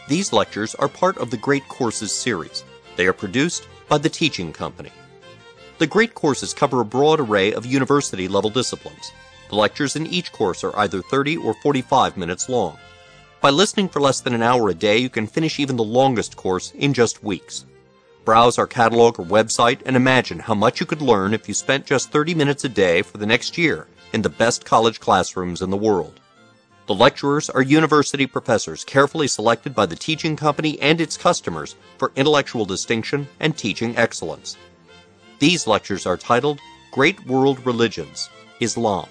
These lectures are part of the Great Courses series. They are produced by the Teaching Company. The Great Courses cover a broad array of university-level disciplines. The lectures in each course are either 30 or 45 minutes long. By listening for less than an hour a day, you can finish even the longest course in just weeks. Browse our catalog or website and imagine how much you could learn if you spent just 30 minutes a day for the next year in the best college classrooms in the world. The lecturers are university professors carefully selected by the Teaching Company and its customers for intellectual distinction and teaching excellence. These lectures are titled Great World Religions, Islam.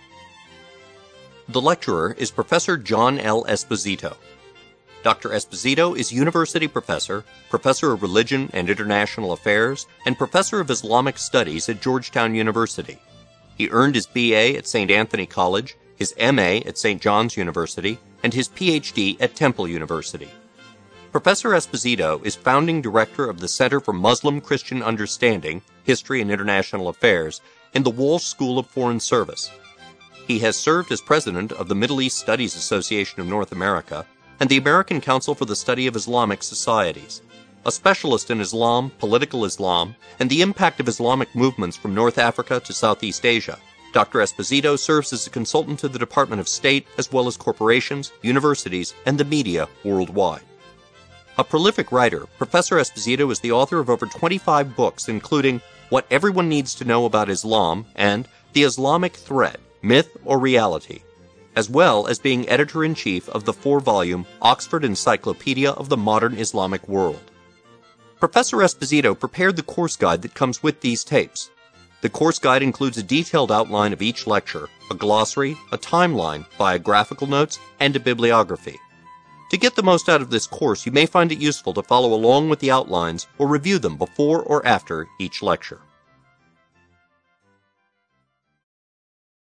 The lecturer is Professor John L. Esposito. Dr. Esposito is University Professor, Professor of Religion and International Affairs, and Professor of Islamic Studies at Georgetown University. He earned his B.A. at St. Anthony College, his M.A. at St. John's University, and his Ph.D. at Temple University. Professor Esposito is founding director of the Center for Muslim-Christian Understanding, History and International Affairs in the Walsh School of Foreign Service. He has served as president of the Middle East Studies Association of North America and the American Council for the Study of Islamic Societies. A specialist in Islam, political Islam, and the impact of Islamic movements from North Africa to Southeast Asia, Dr. Esposito serves as a consultant to the Department of State as well as corporations, universities, and the media worldwide. A prolific writer, Professor Esposito is the author of over 25 books including What Everyone Needs to Know About Islam and The Islamic Threat, Myth or Reality, as well as being editor-in-chief of the 4-volume Oxford Encyclopedia of the Modern Islamic World. Professor Esposito prepared the course guide that comes with these tapes. The course guide includes a detailed outline of each lecture, a glossary, a timeline, biographical notes, and a bibliography. To get the most out of this course, you may find it useful to follow along with the outlines or review them before or after each lecture.